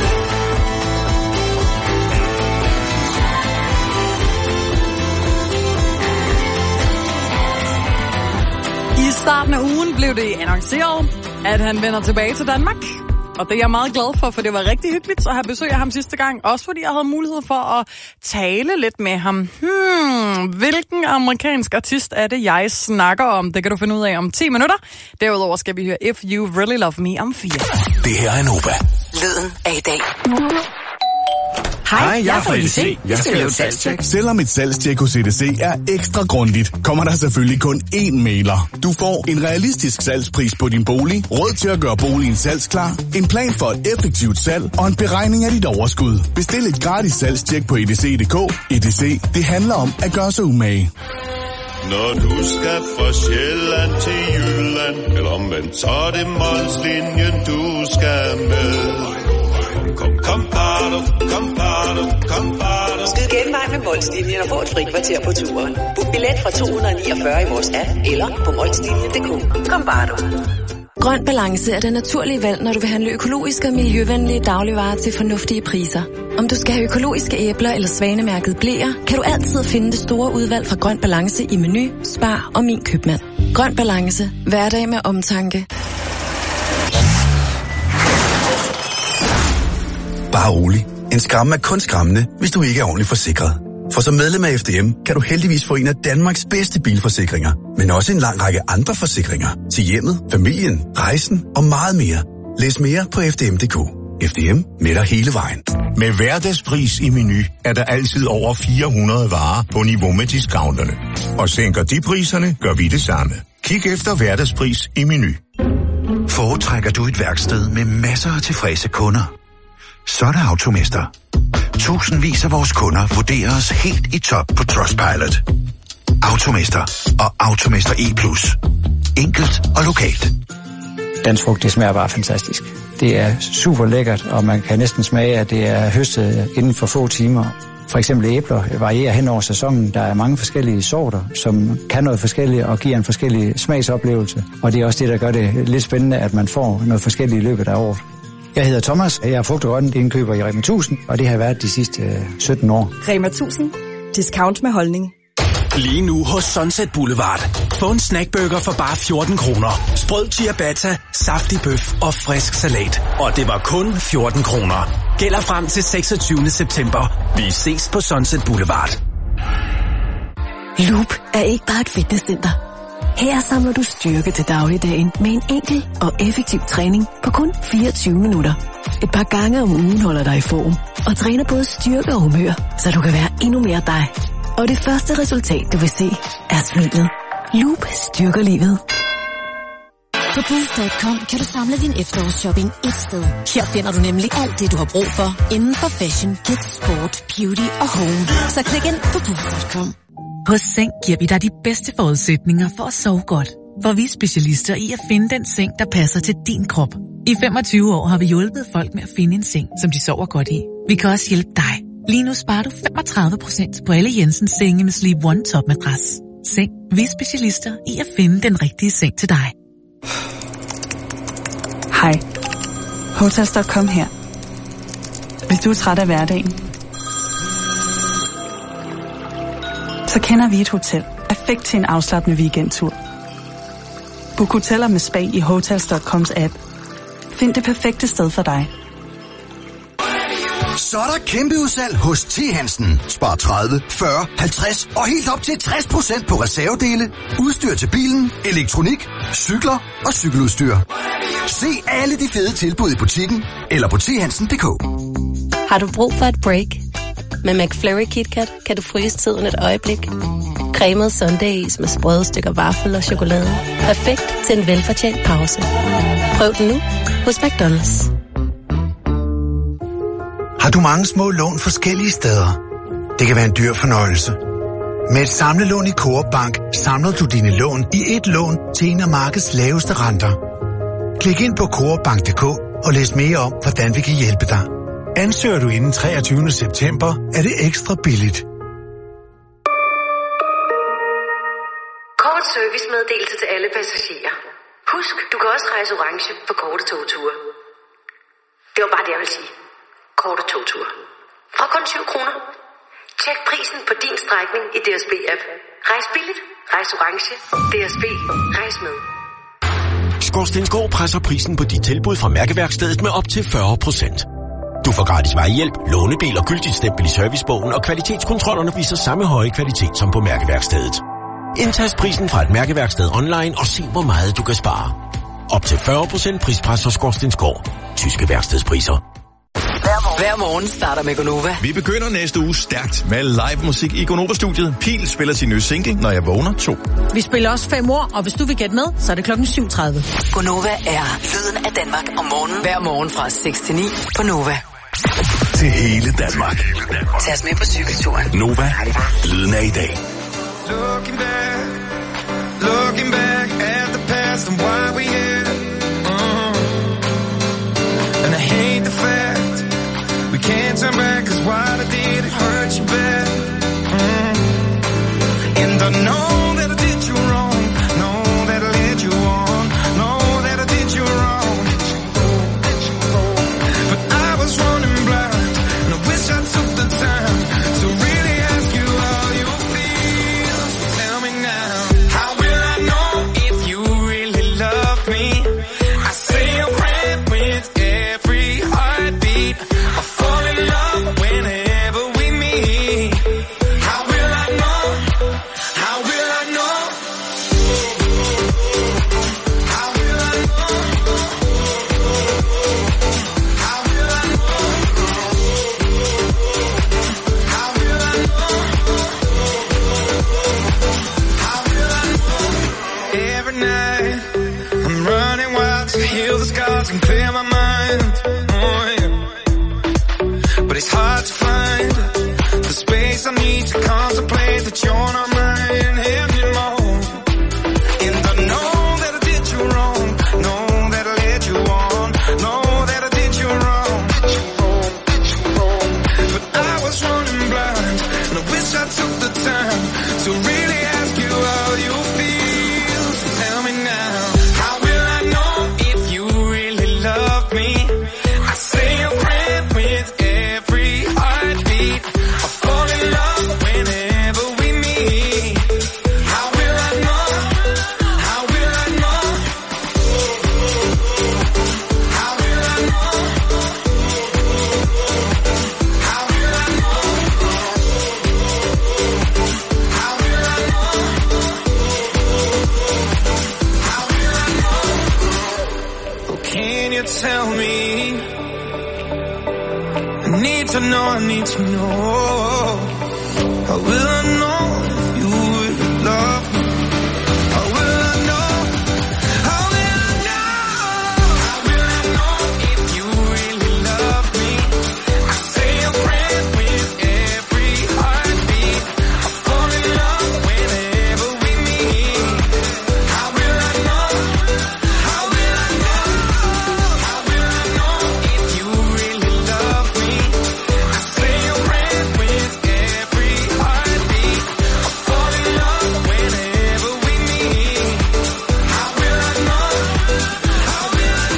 Speaker 14: I starten af ugen blev det annonceret, at han vender tilbage til Danmark. Og det er jeg meget glad for det var rigtig hyggeligt at have besøg af ham sidste gang. Også fordi jeg havde mulighed for at tale lidt med ham. Hvilken amerikansk artist er det, jeg snakker om? Det kan du finde ud af om 10 minutter. Derudover skal vi høre If You Really Love Me om 4.
Speaker 2: Det her er Nova.
Speaker 3: Lyden af i dag.
Speaker 11: Hej, jeg er fra EDC. Jeg skal lave et salgstjek. Selvom et salgstjek hos EDC er ekstra grundigt, kommer der selvfølgelig kun én mailer. Du får en realistisk salgspris på din bolig, råd til at gøre boligen salgsklar, en plan for et effektivt salg og en beregning af dit overskud. Bestil et gratis salgstjek på edc.dk. EDC, det handler om at gøre sig umage.
Speaker 13: Når du skal fra Sjælland til Jylland, eller omvendt, så er det Molslinjen, du skal med. Kom, bado.
Speaker 23: Skyd gennem vej med Molslinjen og få et frikvarter på turen. Book billet fra 249 i vores app eller på molslinjen.dk. Kom, bado.
Speaker 20: Grøn Balance er det naturlige valg, når du vil handle økologiske og miljøvenlige dagligvarer til fornuftige priser. Om du skal have økologiske æbler eller svanemærket bleer, kan du altid finde det store udvalg fra Grøn Balance i Meny, Spar og Min Købmand. Grøn Balance. Hverdag med omtanke.
Speaker 19: Bare rolig. En skræmme er kun skræmmende, hvis du ikke er ordentligt forsikret. For som medlem af FDM kan du heldigvis få en af Danmarks bedste bilforsikringer, men også en lang række andre forsikringer til hjemmet, familien, rejsen og meget mere. Læs mere på fdm.dk. FDM med dig hele vejen.
Speaker 24: Med hverdagspris i Meny er der altid over 400 varer på niveau med discounterne. Og sænker de priserne, gør vi det samme. Kig efter hverdagspris i Meny.
Speaker 19: Foretrækker du et værksted med masser af tilfredse kunder? Så er der Automester. Tusindvis af vores kunder vurderer os helt i top på Trustpilot. Automester og Automester E+. Enkelt og lokalt.
Speaker 25: Dansk frugt, det smager bare fantastisk. Det er super lækkert, og man kan næsten smage, at det er høstet inden for få timer. For eksempel æbler varierer hen over sæsonen. Der er mange forskellige sorter, som kan noget forskelligt og giver en forskellig smagsoplevelse. Og det er også det, der gør det lidt spændende, at man får noget forskelligt i løbet af året. Jeg hedder Thomas, jeg er frugt- og grøntindkøber i Rema 1000, og det har jeg været de sidste 17 år.
Speaker 26: Rema 1000. Discount med holdning.
Speaker 4: Lige nu hos Sunset Boulevard. Få en snackburger for bare 14 kroner. Sprød ciabatta, saftig bøf og frisk salat. Og det var kun 14 kroner. Gælder frem til 26. september. Vi ses på Sunset Boulevard.
Speaker 3: Loop er ikke bare et fitnesscenter. Her samler du styrke til dagligdagen med en enkel og effektiv træning på kun 24 minutter. Et par gange om ugen holder dig i form og træner både styrke og humør, så du kan være endnu mere dig. Og det første resultat, du vil se, er smilet. Loop styrker livet.
Speaker 20: På Boost.com kan du samle din efterårsshopping et sted. Her finder du nemlig alt det, du har brug for inden for fashion, kids, sport, beauty og home. Så klik ind på Boost.com.
Speaker 21: Hos Seng giver vi dig de bedste forudsætninger for at sove godt. For vi er specialister i at finde den seng, der passer til din krop. I 25 år har vi hjulpet folk med at finde en seng, som de sover godt i. Vi kan også hjælpe dig. Lige nu sparer du 35% på alle Jensens senge med Sleep One Top Madras. Seng. Vi er specialister i at finde den rigtige seng til dig.
Speaker 26: Hej. Hotels.com her. Hvis du er træt af hverdagen, så kender vi et hotel. Perfekt til en afslappende weekendtur. Book hoteller med spa i Hotels.coms app. Find det perfekte sted for dig.
Speaker 8: Så er der kæmpe udsalg hos T. Hansen. Spar 30, 40, 50 og helt op til 60% på reservedele, udstyr til bilen, elektronik, cykler og cykeludstyr. Se alle de fede tilbud i butikken eller på thansen.dk.
Speaker 7: Har du brug for et break? Med McFlurry KitKat kan du fryse tiden et øjeblik. Cremet sundaeis med sprøde stykker vaffel og chokolade. Perfekt til en velfortjent pause. Prøv den nu hos McDonald's.
Speaker 19: Har du mange små lån forskellige steder? Det kan være en dyr fornøjelse. Med et samlelån i Coop Bank samler du dine lån i et lån til en af markedets laveste renter. Klik ind på coopbank.dk og læs mere om, hvordan vi kan hjælpe dig. Ansøger du inden 23. september, er det ekstra billigt.
Speaker 23: Kort servicemeddelelse til alle passagerer. Husk, du kan også rejse orange på korte togture. Det var bare det, jeg vil sige. Korte togture. Fra kun 7 kroner. Tjek prisen på din strækning i DSB-app. Rejs billigt, rejs orange. DSB, rejs med.
Speaker 9: Skorstensgård presser prisen på dit tilbud fra Mærkeværkstedet med op til 40%. Du får gratis vejhjælp, lånebil og gyldigt stempel i servicebogen, og kvalitetskontrollerne viser samme høje kvalitet som på Mærkeværkstedet. Indtast prisen fra et Mærkeværksted online og se, hvor meget du kan spare. Op til 40% prispres hos Skorstensgård. Tyske værkstedspriser.
Speaker 23: Hver morgen starter med Gonova.
Speaker 10: Vi begynder næste uge stærkt med live musik i Gonova-studiet. Pil spiller sin nye single, Når jeg vågner 2.
Speaker 12: Vi spiller også 5 ord, og hvis du vil gætte med, så er det 7:30.
Speaker 23: Gonova er lyden af Danmark om morgenen. Hver morgen fra 6 til 9 på Nova.
Speaker 2: Til hele Danmark.
Speaker 23: Tag os med på cykelturen.
Speaker 2: Nova, lyden af i dag.
Speaker 5: Looking back at the past and why we here. And I hate the fact we can't turn back, 'cause what I did, it hurt you bad. And I know that I did you wrong, know that I led you on, know that I did you wrong. But I was running blind, and I wish I took the time to really ask you how you feel. So tell me now, how will I know if you really love me? I say a prayer with every heartbeat. I fall in love whenever we meet. How will I know? How will I know? How will I know? How will I know? How will I know? How will I know? Every night I'm running wild to heal the scars and clear my mind. Oh yeah. But it's hard to find the space I need to contemplate that you're not mine anymore. And I know that I did you wrong, know that I led you on, know that I did you wrong. But I was running blind, and I wish I took the time to really ask you how you feel. So tell me now, how will I know if you really love me? I say a prayer with every heartbeat. I fall in love whenever we meet. How will I know? How will I know? How will I know? How will I know? How will I know? How will I know? Oh, can you tell me? I need to know, I need to know. How will I know if you really love me? How will I know? How will I know? How will I know if you really love me? I say a prayer with every heartbeat. I fall in love whenever we meet. How will I know? How will I know? How will I know if you really love me? I say a prayer with every heartbeat. I fall in love whenever we meet. How will I know? How will I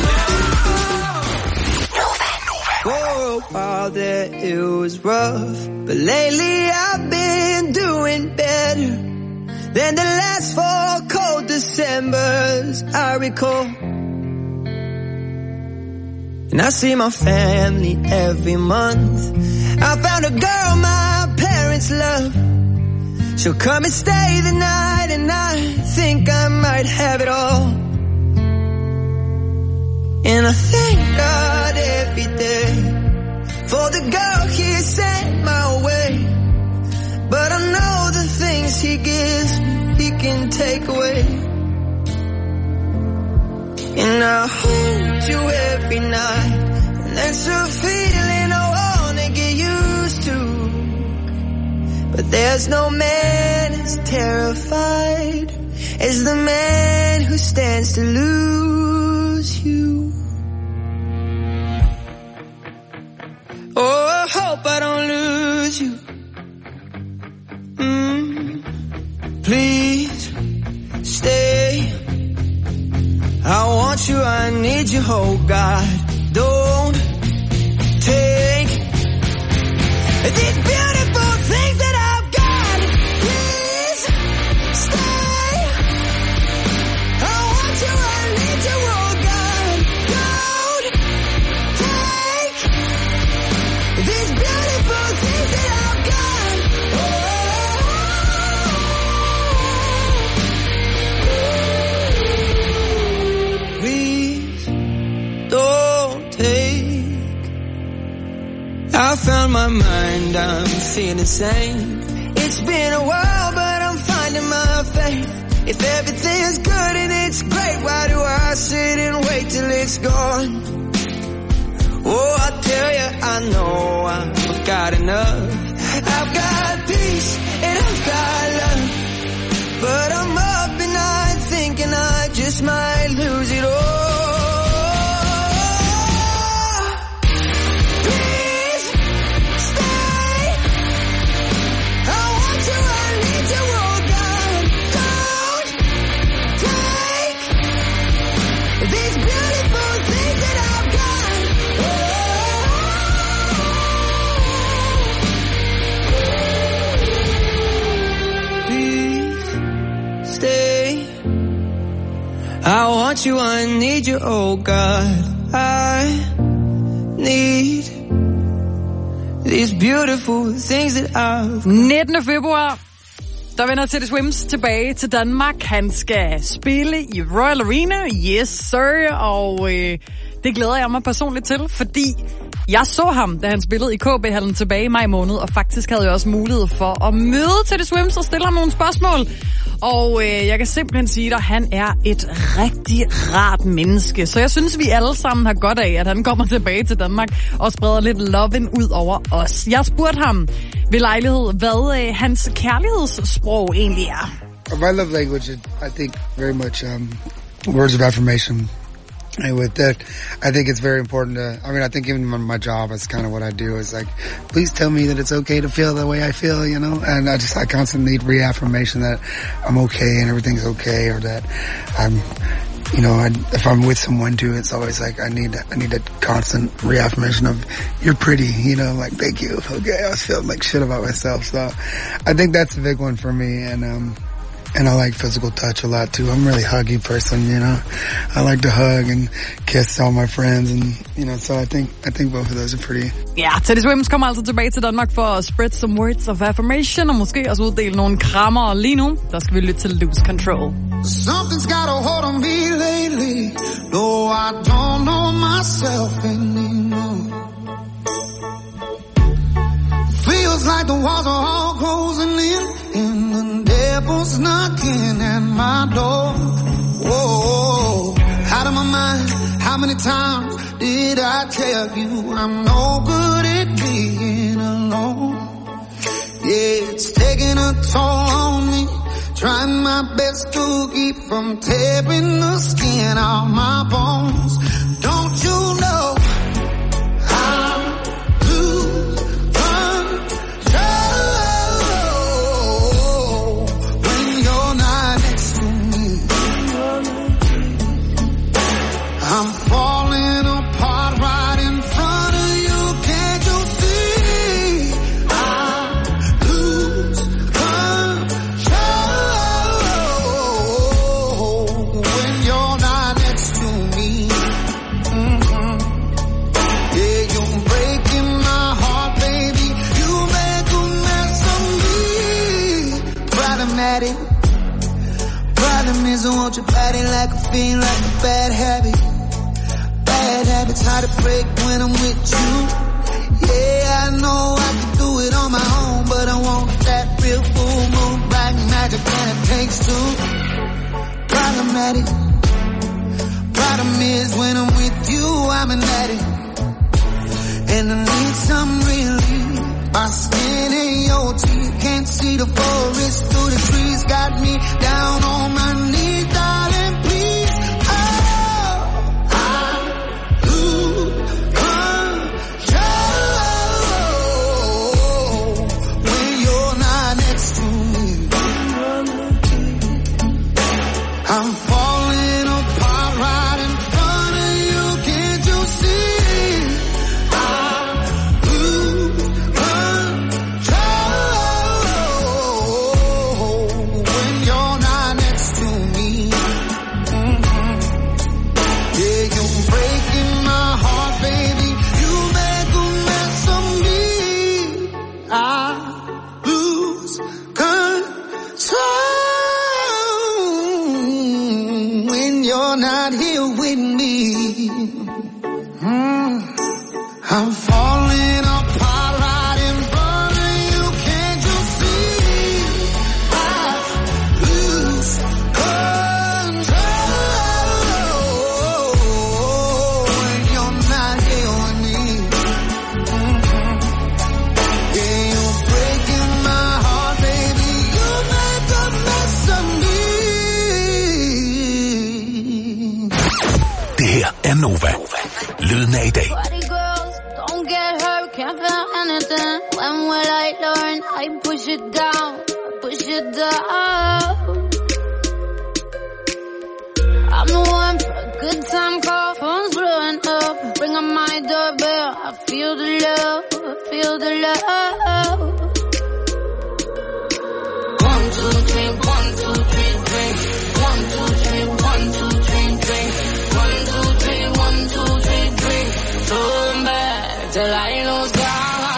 Speaker 5: know? Oh, all that it was rough, but lately I've been doing better than the last 4 cold Decembers I recall. And I see my family every month. I found a girl my parents love. She'll come and stay the night, and I think I might have it all. And I thank God every day for the girl he sent my way. But I know the things he gives he can take away. And I hold you every night, and that's a feeling I wanna get used to. But there's no man as terrified as the man who stands to lose you. Oh, I hope I don't lose you. Please stay. I want you, I need you, oh God. Don't take these beautiful things that I've got. Please stay. I want you, I need you, oh God. Don't take these beautiful things that I've got. Please don't take. I found my mind, I'm feeling sane. It's been a while, but I'm finding my faith. If everything's good and it's great, why do I sit and wait till it's gone? Oh, I tell you, I know I've got enough. I've got peace and I've got love, but I'm up at night thinking I just might lose it all. Please stay. I want you, I need you, oh God. Don't take these beautiful things that I've got. Please stay. I want you, I need you, oh God. I need these beautiful things that I've...
Speaker 14: 19. februar, der vender Teddy Swims tilbage til Danmark. Han skal spille i Royal Arena. Yes, sir. Og det glæder jeg mig personligt til, fordi jeg så ham, da han spillede i KB-hallen tilbage i maj måned, og faktisk havde jeg også mulighed for at møde Teddy Swims og stille ham nogle spørgsmål. Og jeg kan simpelthen sige dig, at han er et rigtig rart menneske. Så jeg synes, vi alle sammen har godt af, at han kommer tilbage til Danmark og spreder lidt loven ud over os. Jeg spurgte ham ved lejlighed, hvad hans kærlighedssprog egentlig er.
Speaker 1: My love language, I think very much words of affirmation. And with that, I think it's very important to, I think even my job is kind of what I do is like, please tell me that it's okay to feel the way I feel, you know? And I constantly need reaffirmation that I'm okay and everything's okay, or that I'm, if I'm with someone too, it's always like I need a constant reaffirmation of you're pretty, like thank you. Okay, I was feeling like shit about myself. So I think that's a big one for me. And I like physical touch a lot too. I'm a really huggy person, I like to hug and kiss all my friends, and so I think both of those are pretty.
Speaker 14: Ja, Teddy Swims kommer altså tilbage til Danmark for at spread some words of affirmation, og måske også uddele nogle krammer, og lige nu, der skal vi lytte til Lose Control.
Speaker 5: Something's got a hold on me lately. No, I don't know myself anymore. Feels like the walls are all closing in, and the devil's knocking at my door. Whoa, out of my mind. How many times did I tell you I'm no good at being alone? Yeah, it's taking a toll on me. Trying my best to keep from tearing the skin off my bones. Don't you know I'm lose control when you're not next to me? I'm falling apart right in front of you. Can't you see? I lose control when you're not next to me. Yeah, you're breaking my heart, baby. You make a mess of me. Problematic. Problem is I want your body like a fiend, like a bad habit. Bad habits hard to break when I'm with you. Yeah, at it. Problem is when I'm with you, I'm an addict. And I need some relief. My skin in your teeth, can't see the forest through the trees. Got me down on my knees, darling, please. Oh, I lose control when you're not next to me. I'm falling apart right in front of you, can't you see? I'm falling apart right in front of you, can't you see? I lose control when you're not here with me. Yeah, you're breaking my heart, baby. You make a mess of me.
Speaker 2: Det her er Nova. Lyden af i dag.
Speaker 6: Can't feel anything. When will I learn? I push it down, push it down. I'm the one for a good time call. Phone's blowing up. Ring on my doorbell. I feel the love, I feel the love. 1, 2, 3, 1, 2, 3, drink. 1, 2, 3, 1, 2, 3, drink. 1, 2, 3, 1, 2, 3, drink. Turn back till I lose God.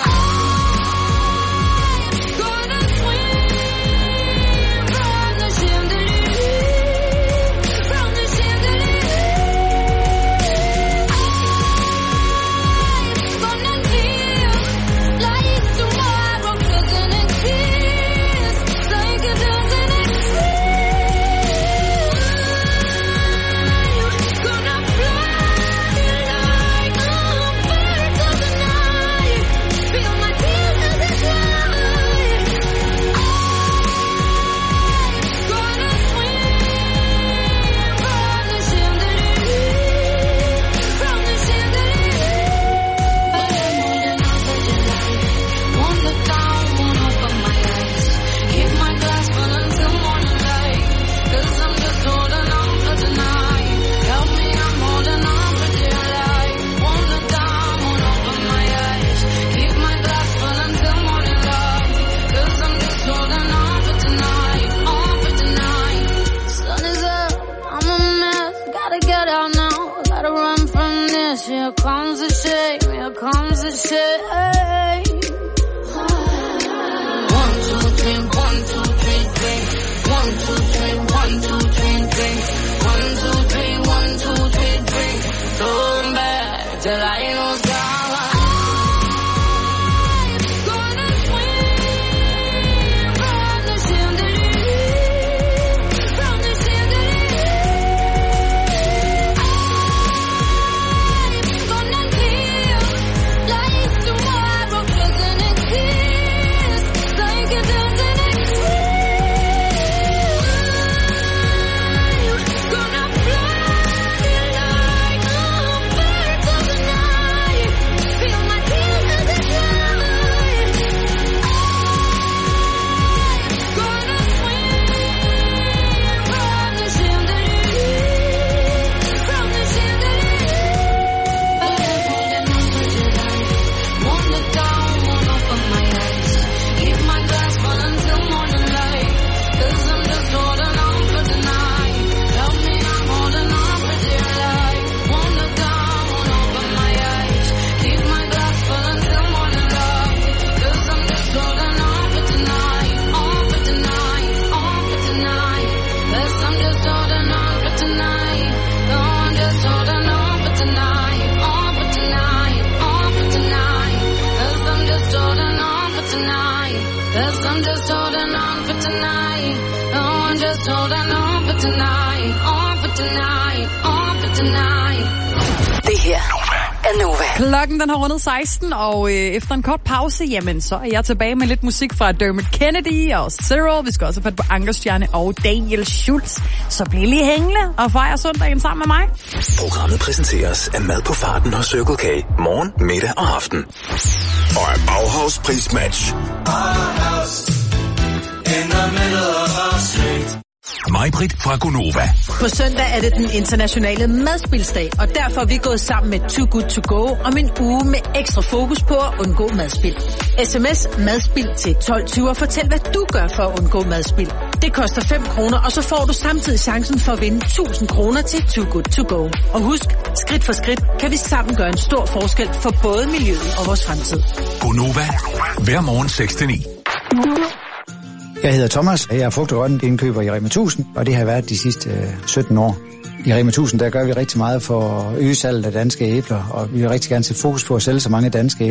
Speaker 6: Here comes the shame, here comes the shame. 1, 2, 3, 1, 2, 3, drink. 1, 2, 3, 1, 2, 3, drink. 1, 2, 3, 1, 2, 3, drink. Turn back till I lose God. just holding on for tonight. Oh, I'm just holding on for tonight. Oh,
Speaker 3: Det her er Nova.
Speaker 14: Klokken den har rundet 16, og efter en kort pause, jamen så er jeg tilbage med lidt musik fra Dermot Kennedy og Zero. Vi skal også have fat på Ankerstjerne og Daniel Schultz. Så bliv lige hængende og fejre søndagen sammen med mig.
Speaker 2: Programmet præsenteres af Mad på Farten hos Circle K. Morgen, middag og aften. Og af Bauhaus Prismatch.
Speaker 9: Majbrit fra Gonova.
Speaker 12: På søndag er det den internationale madspilsdag, og derfor er vi gået sammen med Too Good To Go om en uge med ekstra fokus på at undgå madspil. SMS madspil til 1220 og fortæl, hvad du gør for at undgå madspil. Det koster 5 kroner, og så får du samtidig chancen for at vinde 1000 kroner til Too Good To Go. Og husk, skridt for skridt kan vi sammen gøre en stor forskel for både miljøet og vores fremtid.
Speaker 9: Gonova. Hver morgen 6-9.
Speaker 25: Jeg hedder Thomas, jeg er frugt- og grøntindkøber i Rema 1000, og det har været de sidste 17 år. I Rema 1000 der gør vi rigtig meget for at øge salget af danske æbler, og vi vil rigtig gerne sætte fokus på at sælge så mange danske æbler